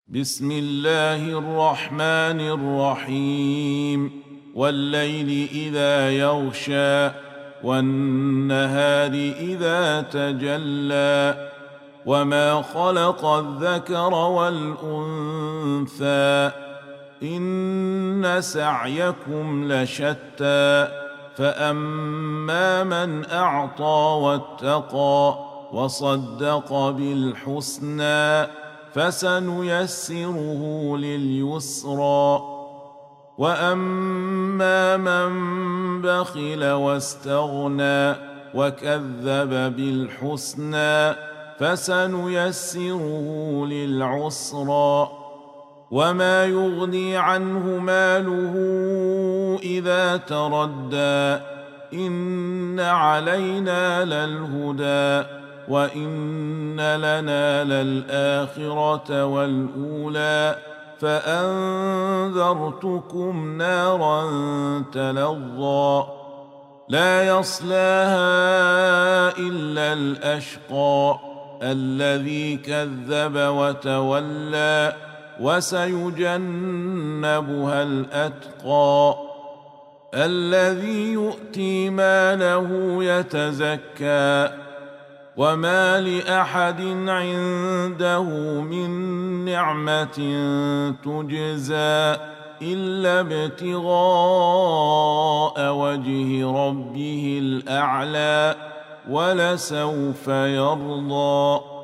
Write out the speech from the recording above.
بسم الله الرحمن الرحيم والليل إذا يغشى والنهار إذا تجلى وما خلق الذكر والأنثى إن سعيكم لشتى فأما من أعطى واتقى وصدق بالحسنى فسنيسره لليسرى وأما من بخل واستغنى وكذب بالحسنى فسنيسره للعسرى وما يغني عنه ماله إذا تردى إن علينا للهدى وإن لنا للآخرة والأولى فأنذرتكم نارا تلظى لا يصلاها إلا الأشقى الذي كذب وتولى وسيجنبها الأتقى الذي يؤتي ماله يتزكى وما لأحد عنده من نعمة تجزى إلا ابتغاء وجه ربه الأعلى ولسوف يرضى.